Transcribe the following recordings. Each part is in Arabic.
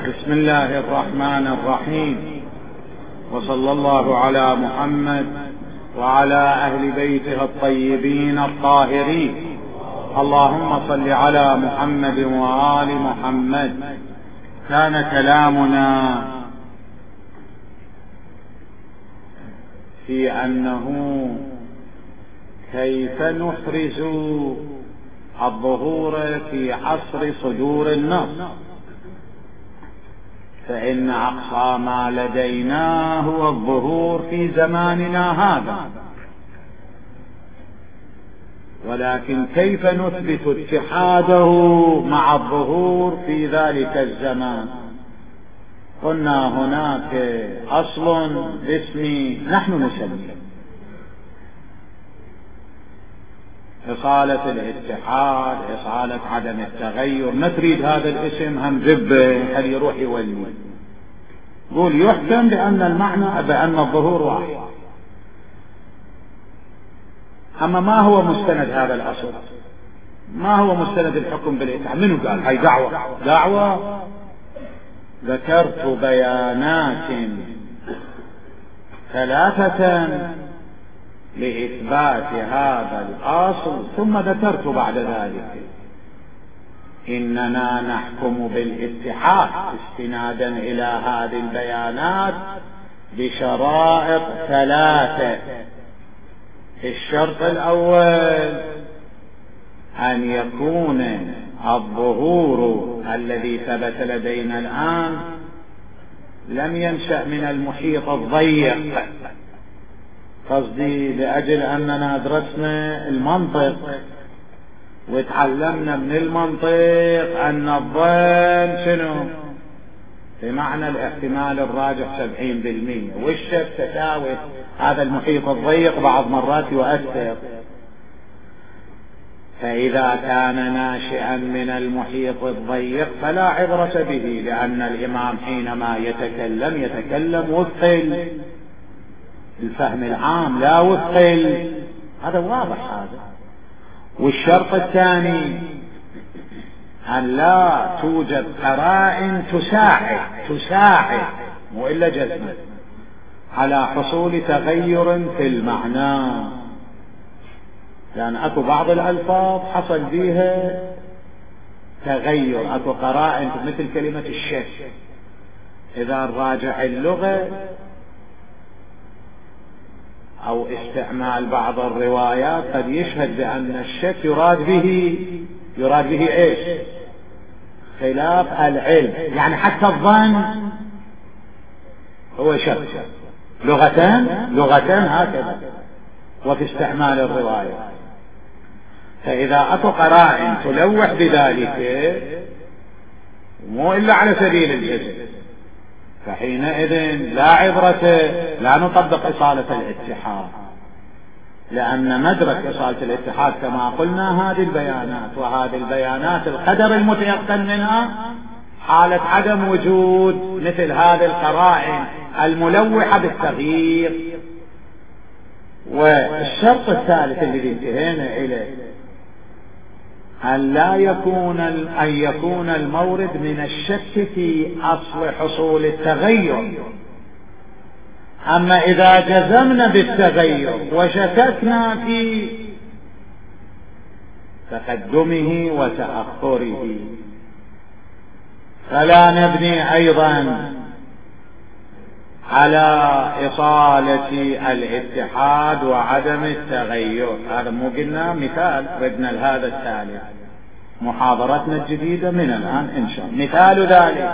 بسم الله الرحمن الرحيم، وصلى الله على محمد وعلى أهل بيته الطيبين الطاهرين. اللهم صل على محمد وآل محمد. كان كلامنا في أنه كيف نفرز الظهور في عصر صدور النص، فإن أقصى ما لدينا هو الظهور في زماننا هذا، ولكن كيف نثبت اتحاده مع الظهور في ذلك الزمان؟ قلنا هناك أصل باسم نحن نسميه إصالة الاتحاد، إصالة عدم التغير. نتريد هذا الاسم هم جبه هل يروح يولي قول يحكم بأن المعنى بأن الظهور واحد. أما ما هو مستند هذا الأصل؟ ما هو مستند الحكم بالاتحاد؟ منه قال هاي دعوة؟ ذكرت بيانات ثلاثة لإثبات هذا الأصل، ثم ذكرت بعد ذلك إننا نحكم بالاتحاد استنادا إلى هذه البيانات بشرائط ثلاثة. الشرط الأول أن يكون الظهور الذي ثبت لدينا الآن لم ينشأ من المحيط الضيق. قصدي لأجل أننا درسنا المنطق وتعلمنا من المنطق أن الظن شنو؟ بمعنى الاحتمال الراجح 70%، والشك تساوي هذا المحيط الضيق بعض مرات يؤثر. فإذا كان ناشئا من المحيط الضيق فلا عبرة به، لأن الإمام حينما يتكلم وفق الفهم العام لا وفق هذا واضح هذا. والشرط الثاني أن لا توجد قرائن تساعد مو إلا جزمة على حصول تغير في المعنى، لأن أكو بعض الألفاظ حصل فيها تغير، أكو قرائن مثل كلمة الشك. إذا راجع اللغة أو استعمال بعض الروايات قد يشهد بأن الشك يراد به إيش؟ خلاف العلم، يعني حتى الظن هو شك لغتان هكذا وفي استعمال الرواية. فإذا أكو قرائن تلوح بذلك مو إلا على سبيل الجزم، فحينئذ لا عبرة، لا نطبق إصالة الاتحاد، لأن مدرك إصالة الاتحاد كما قلنا هذه البيانات، وهذه البيانات القدر المتيقن منها حالة عدم وجود مثل هذه القرائن الملوحة بالتغيير. والشرط الثالث الذي انتهينا إليه أن يكون المورد من الشك في أصل حصول التغير. أما إذا جزمنا بالتغير وشككنا في تقدمه وتأخره فلا نبني أيضا على إصالة الاتحاد وعدم التغير. هذا مو قلنا مثال، ردنا لهذا الثالث محاضرتنا الجديدة من الآن إن شاء الله. مثال ذلك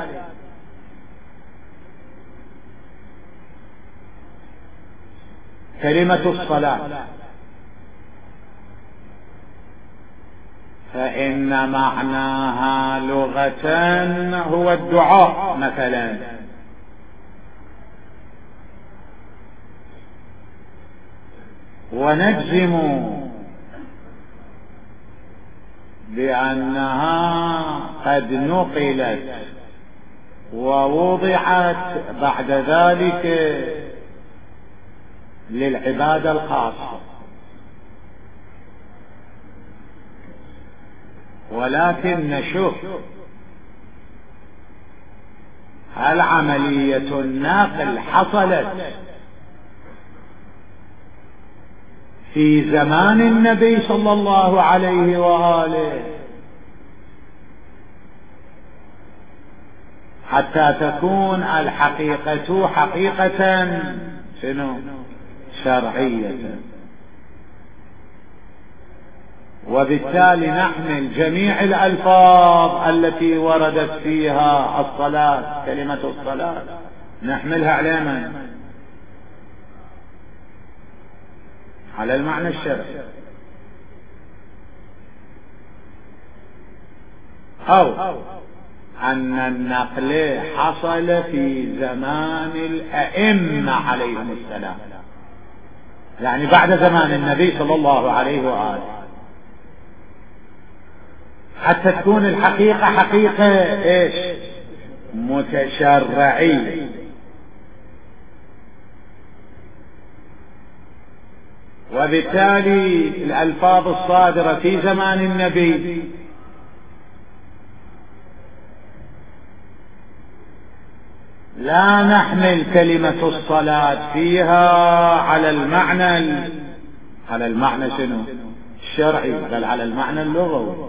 كلمة الصلاة، فإن معناها لغة هو الدعاء مثلا، ونجزم بأنها قد نقلت ووضعت بعد ذلك للعبادة الخاصة، ولكن نشوف هل عملية النقل حصلت في زمان النبي صلى الله عليه وآله حتى تكون الحقيقة حقيقة شرعية، وبالتالي نحمل جميع الألفاظ التي وردت فيها الصلاة، كلمة الصلاة، نحملها على من؟ على المعنى الشرعي، أو أن النقل حصل في زمان الأئمة عليهم السلام، يعني بعد زمان النبي صلى الله عليه وآله، حتى تكون الحقيقة حقيقة ايش؟ متشرعية. وبالتالي الألفاظ الصادرة في زمان النبي لا نحمل كلمة الصلاة فيها على المعنى شنو؟ الشرعي، بل على المعنى اللغوي.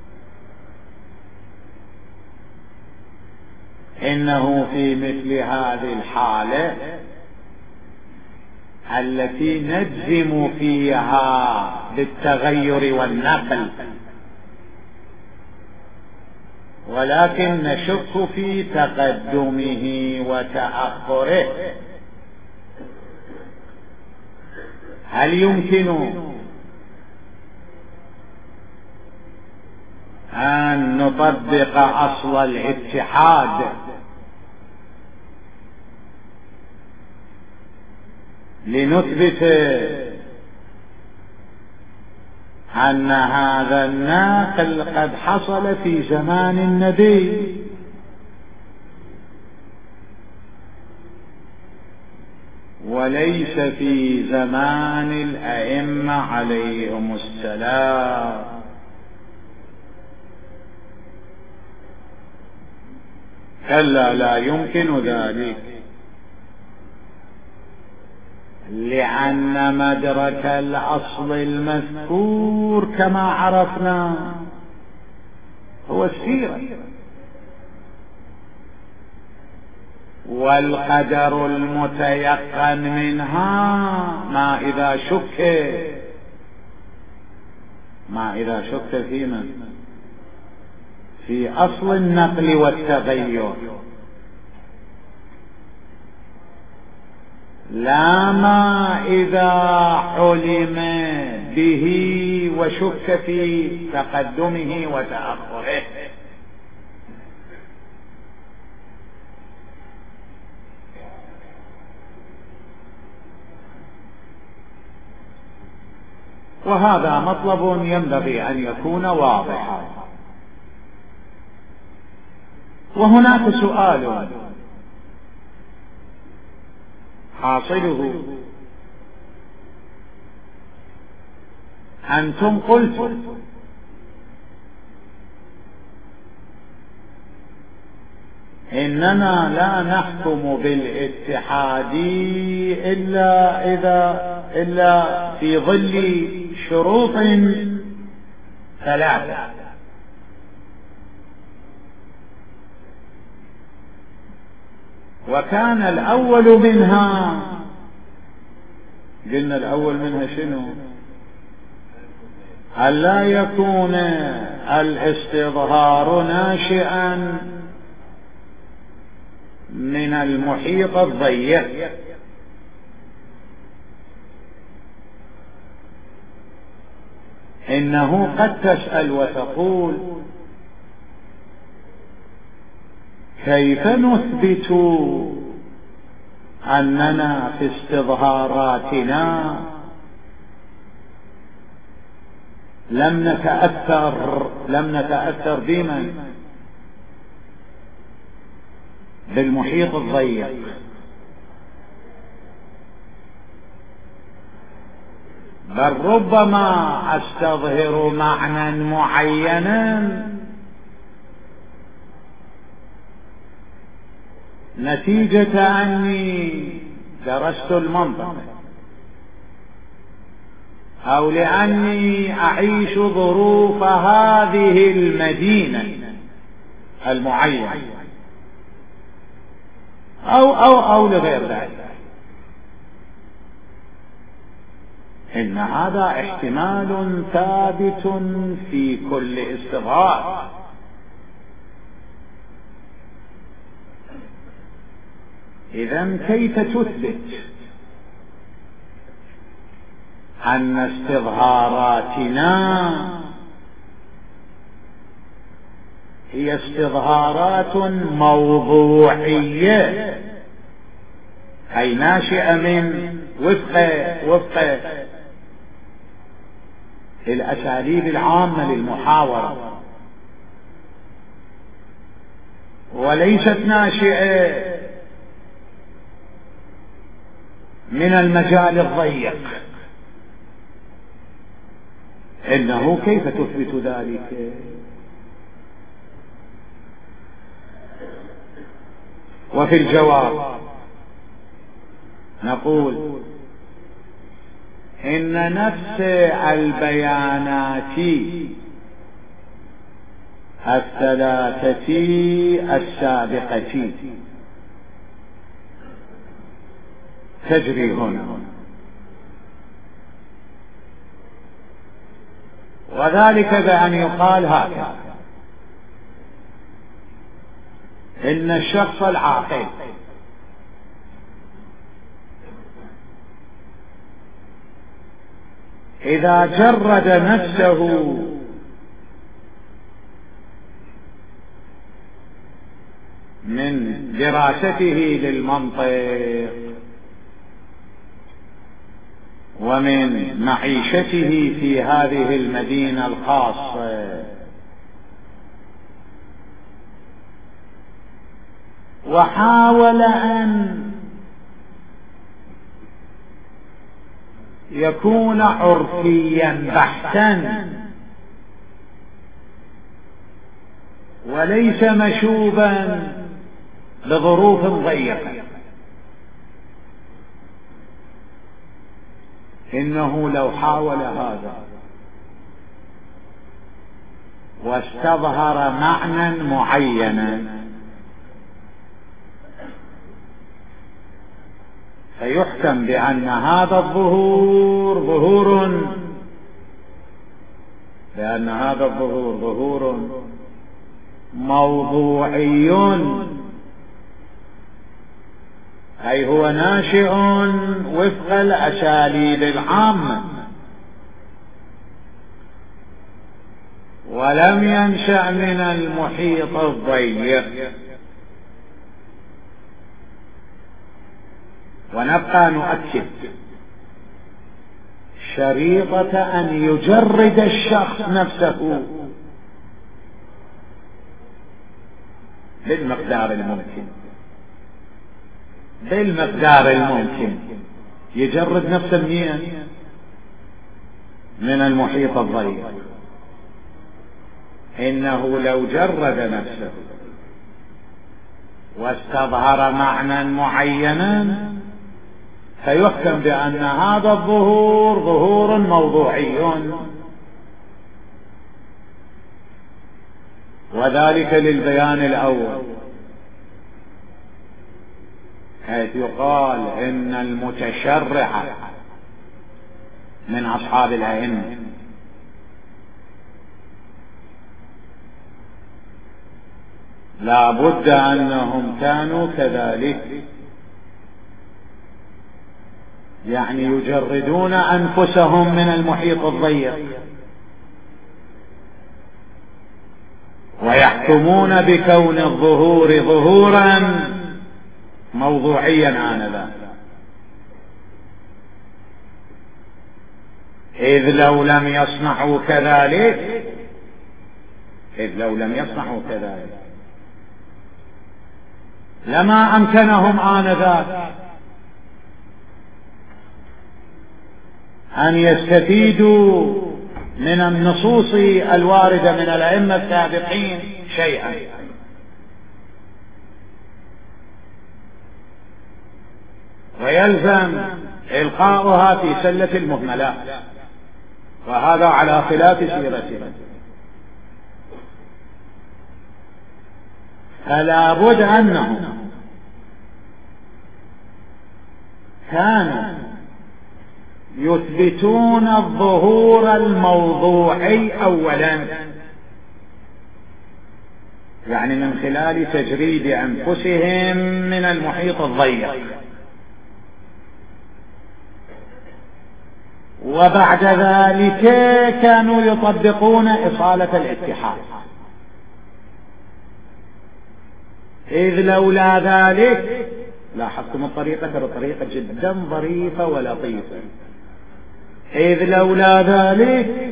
إنه في مثل هذه الحالة التي نجزم فيها بالتغير والنقل، ولكن نشك في تقدمه وتأخره، هل يمكن أن نطبق أصل الاتحاد لنثبت أن هذا النقل قد حصل في زمان النبي، وليس في زمان الأئمة عليهم السلام؟ كلا، لا يمكن ذلك، لأن مدرك الأصل المذكور كما عرفنا هو السيرة، والقدر المتيقن منها ما إذا شك في من؟ في أصل النقل والتغير، لا ما إذا علم به وشك في تقدمه وتأخره. وهذا مطلب ينبغي أن يكون واضحا. وهناك سؤال حاصله: أنتم قلتم إننا لا نحكم بالاتحاد إلا في ظل شروط ثلاثة، وكان الأول منها، قلنا الأول منها شنو؟ ألا يكون الاستظهار ناشئا من المحيط الضيق، إنه قد تسأل وتقول: كيف نثبت أننا في استظهاراتنا لم نتأثر بمن؟ بالمحيط الضيق. بل ربما أستظهر معنى معينا نتيجة أني درست المنطقة أو لأني أعيش ظروف هذه المدينة المعينة أو لغير ذلك، إن هذا احتمال ثابت في كل استظهار. إذن كيف تثبت أن استظهاراتنا هي استظهارات موضوعية، أي ناشئة من وفق الأساليب العامة للمحاورة، وليست ناشئة من المجال الضيق؟ إنه كيف تثبت ذلك؟ وفي الجواب نقول إن نفس البيانات الثلاثة السابقة تجري هنا، وذلك بأن يقال هكذا: إن الشخص العاقل إذا جرد نفسه من دراسته للمنطق ومن معيشته في هذه المدينة الخاصة، وحاول أن يكون عرفيا بحتا وليس مشوبا لظروف ضيقة، إنه لو حاول هذا واستظهر معنى معينا فيحكم بأن هذا الظهور ظهور موضوعي، أي هو ناشئ وفق الأساليب العامة ولم ينشأ من المحيط الضيق. ونبقى نؤكد شريطة أن يجرد الشخص نفسه بالمقدار الممكن، يجرد نفسه من المحيط الضيق. إنه لو جرد نفسه واستظهر معنى معينا فيحكم بأن هذا الظهور ظهور موضوعي، وذلك للبيان الأول، حيث يقال إن المتشرع من أصحاب الأئمة لا بد أنهم كانوا كذلك، يعني يجردون أنفسهم من المحيط الضيق ويحكمون بكون الظهور ظهورا موضوعيا آنذاك، إذ لو لم يصنعوا كذلك لما أمكنهم آنذاك أن يستفيدوا من النصوص الواردة من الأئمة السابقين شيئا، ويلزم إلقاؤها في سلة المهملات، وهذا على خلاف سيرته. فلا بد أنهم كانوا يثبتون الظهور الموضوعي أولا، يعني من خلال تجريد أنفسهم من المحيط الضيق، وبعد ذلك كانوا يطبقون إصالة الاتحاد، إذ لولا ذلك لاحظتم الطريقة جدا ظريفة ولطيفة، إذ لولا ذلك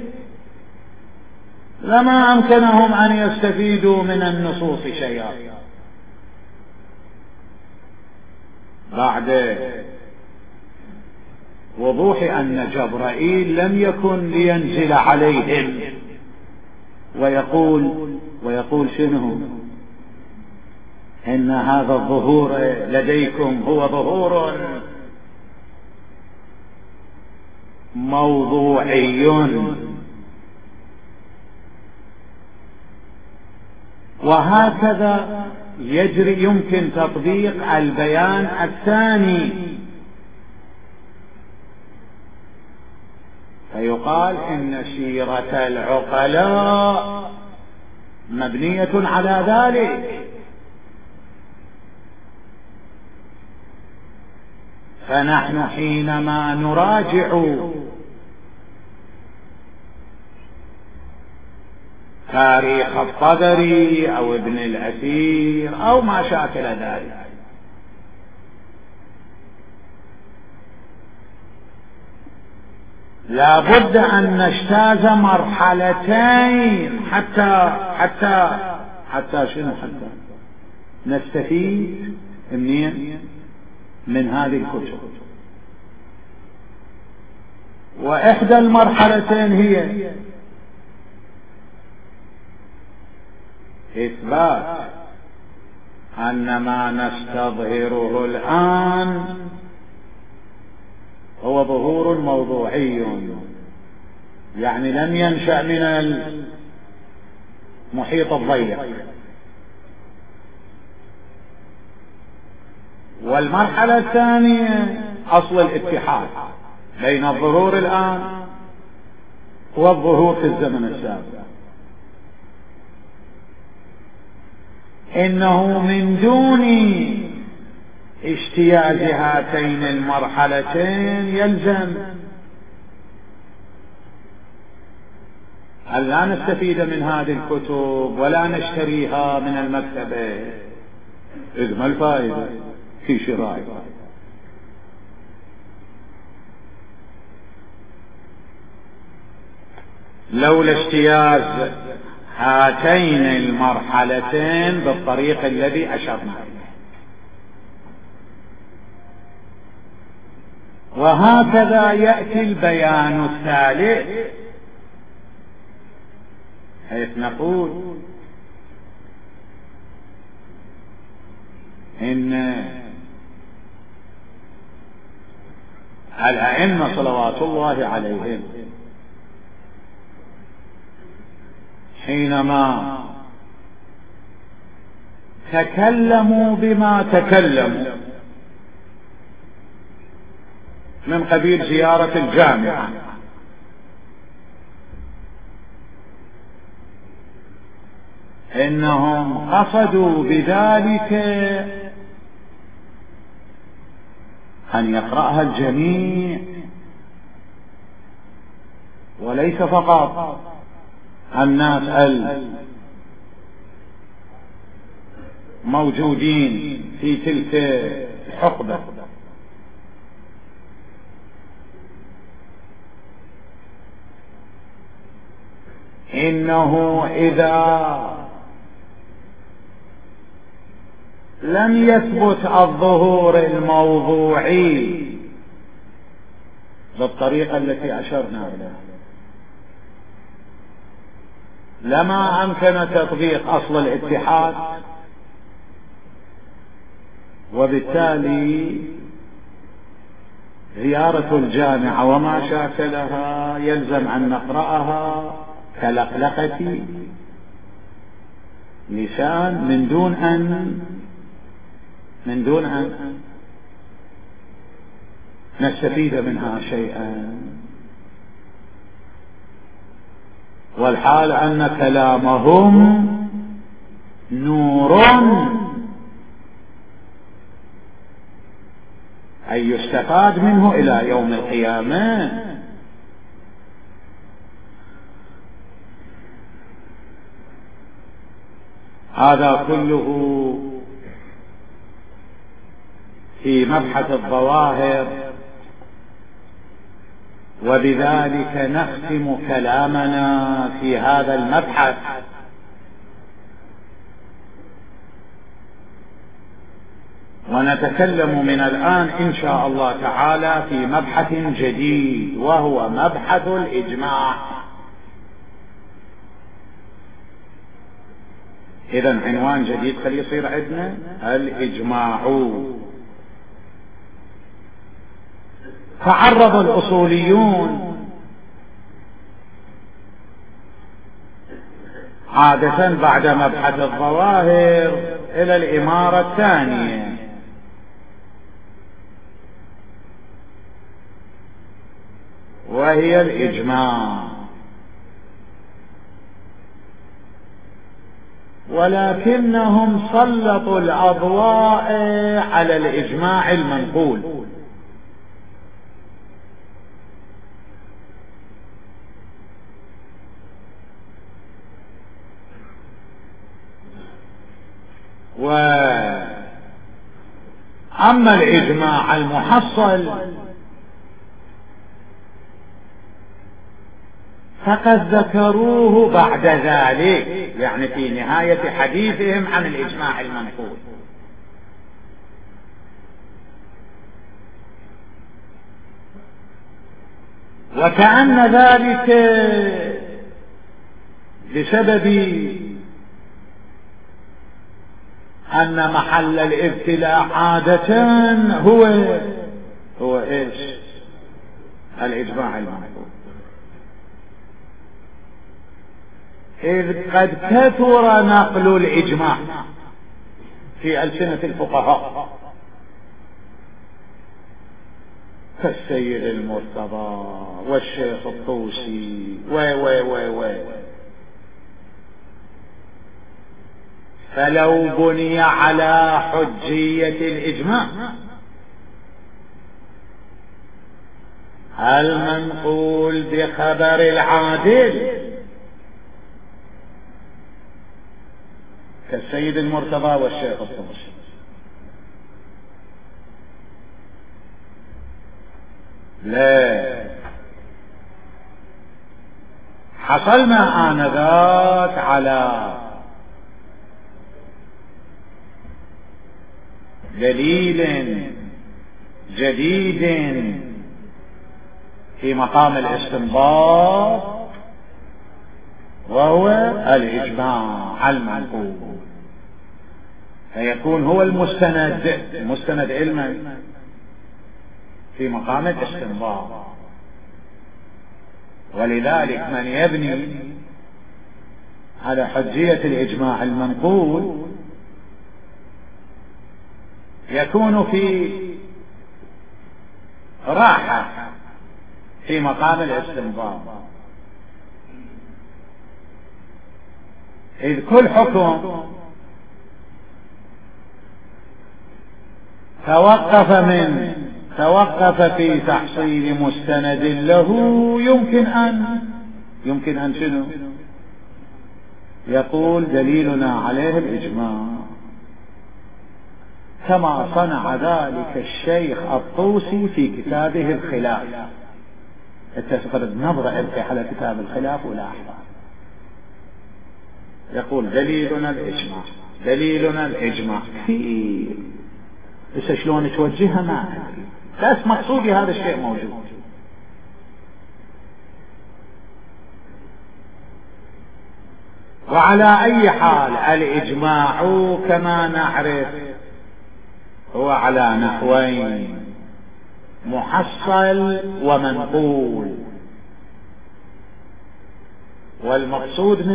لما أمكنهم أن يستفيدوا من النصوص شيئا. بعد وضوح أن جبرائيل لم يكن لينزل عليهم ويقول شنو؟ إن هذا الظهور لديكم هو ظهور موضوعي، وهكذا يمكن تطبيق البيان الثاني، فيقال إن سيرة العقلاء مبنية على ذلك. فنحن حينما نراجع تاريخ الطبري أو ابن الأثير أو ما شاكل ذلك، لا بد أن نجتاز مرحلتين حتى نستفيد من هذه الكتب. وإحدى المرحلتين هي إثبات أن ما نستظهره الآن هو ظهور موضوعي، يعني لم ينشأ من المحيط الضيق. والمرحلة الثانية أصل الاتحاد بين الظهور الآن والظهور في الزمن السابق، إنه من دون اجتياز هاتين المرحلتين يلزم أن لا نستفيد من هذه الكتب ولا نشتريها من المكتبة، إذ ما الفائدة في شرائها؟ لولا اجتياز هاتين المرحلتين بالطريق الذي أشرنا إليه. وهكذا يأتي البيان الثالث، حيث نقول إن الأئمة صلوات الله عليهم حينما تكلموا بما تكلموا من قبيل زيارة الجامعة، إنهم قصدوا بذلك أن يقرأها الجميع، وليس فقط الناس الموجودين في تلك الحقبة. إنه إذا لم يثبت الظهور الموضوعي بالطريقة التي أشرنا إليها لما أمكن تطبيق أصل الاتحاد، وبالتالي زيارة الجامعة وما شاكلها يلزم أن نقرأها كلقلقة لسان من دون أن نستفيد منها شيئا، والحال أن كلامهم نور أي يستفاد منه إلى يوم القيامة. هذا كله في مبحث الظواهر، وبذلك نختم كلامنا في هذا المبحث. ونتكلم من الآن إن شاء الله تعالى في مبحث جديد، وهو مبحث الإجماع. إذن عنوان جديد خلي يصير عندنا الإجماع. تعرض الأصوليون عادة بعد مبحث الظواهر إلى الإمارة الثانية، وهي الإجماع، ولكنهم سلطوا الأضواء على الإجماع المنقول. وأما الإجماع المحصل فقد ذكروه بعد ذلك، يعني في نهاية حديثهم عن الإجماع المنقول. وكأن ذلك بسبب أن محل الابتلاء عادة هو إيش؟ الإجماع المنقول، إذ قد كثر نقل الإجماع في ألسنة الفقهاء كالسيد المرتضى والشيخ الطوسي فلو بني على حجية الإجماع المنقول بخبر العادل كالسيد المرتضى والشيخ الطوسي، لا حصلنا آنذاك على دليل جديد في مقام الاستنباط، وهو الإجماع المنقول، فيكون هو المستند علما في مقام الاستنباط. ولذلك من يبني على حجية الإجماع المنقول يكون في راحة في مقام الاستنباط، إذ كل حكم توقف في تحصيل مستند له يمكن أن شنو يقول دليلنا عليه الإجماع، كما صنع ذلك الشيخ الطوسي في كتابه الخلاف. التفقد نظرة إلقي على كتاب الخلاف ولاحظ يقول دليلنا الإجماع في بس شلون توجهها ما أدري، بس مقصودي هذا الشيء موجود. وعلى أي حال الإجماع كما نعرف هو على نحوين، محصل ومنقول. والمقصود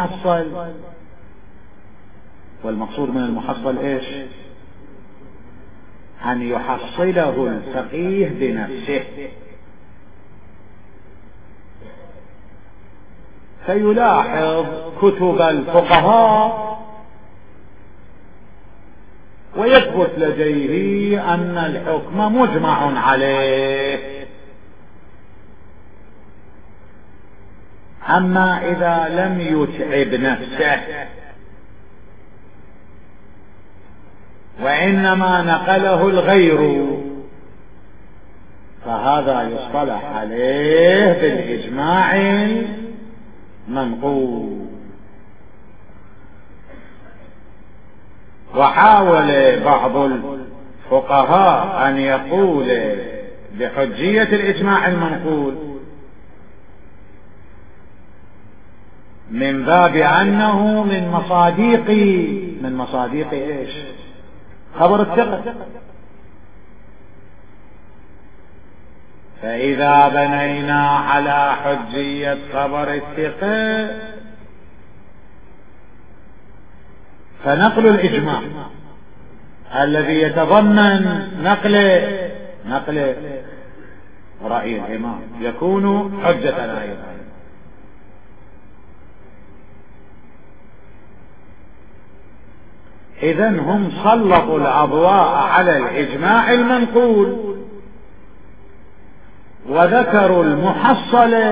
من المحصل ايش؟ ان يحصله الفقيه بنفسه، فيلاحظ كتب الفقهاء ويثبت لديه ان الحكم مجمع عليه. اما اذا لم يتعب نفسه وانما نقله الغير، فهذا يصطلح عليه بالاجماع المنقول. وحاول بعض الفقهاء ان يقول بحجية الاجماع المنقول من باب انه من مصاديق ايش؟ خبر الثقة. فاذا بنينا على حجية خبر الثقة فنقل الإجماع الذي يتضمن نقل رأي الإمام يكون حجة أيضا. إذن هم سلطوا الأضواء على الإجماع المنقول وذكروا المحصل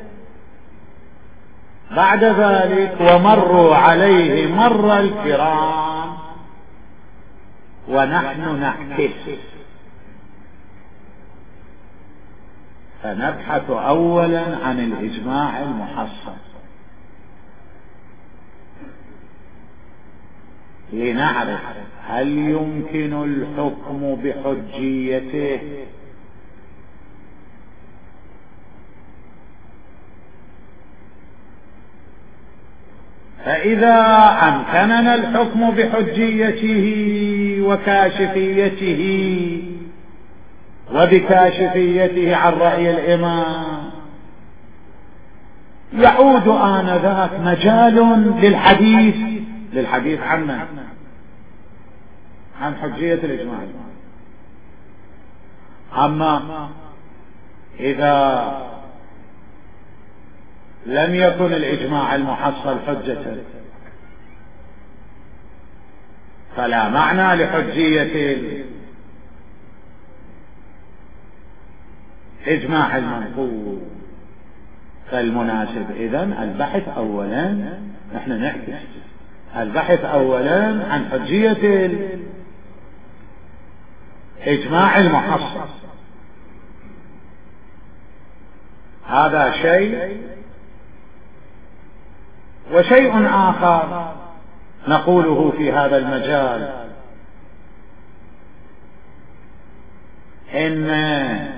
بعد ذلك ومروا عليه مر الكرام، ونحن نعكس فنبحث أولا عن الإجماع المحصل لنعرف هل يمكن الحكم بحجيته فإذا أمكننا الحكم بحجيته وبكاشفيته عن رأي الإمام يعود آنذاك مجال للحديث عن حجية الإجماع. أما إذا لم يكن الإجماع المحصل حجة فلا معنى لحجية الإجماع المنقول. فالمناسب إذن البحث أولا، نحن نعكس البحث أولا عن حجية الإجماع المحصل. هذا شيء. وشيء آخر نقوله في هذا المجال إن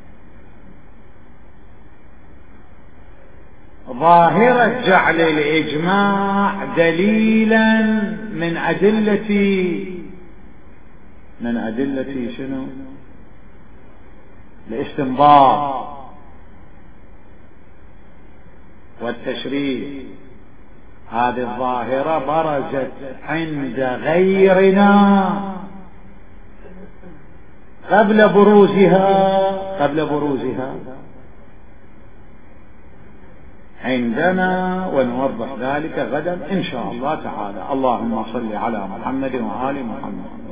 ظاهرة جعل الإجماع دليلا من أدلة شنو؟ الاستنباط والتشريع. هذه الظاهرة برزت عند غيرنا قبل بروزها عندنا، ونوضح ذلك غدا إن شاء الله تعالى. اللهم صل على محمد وآل محمد.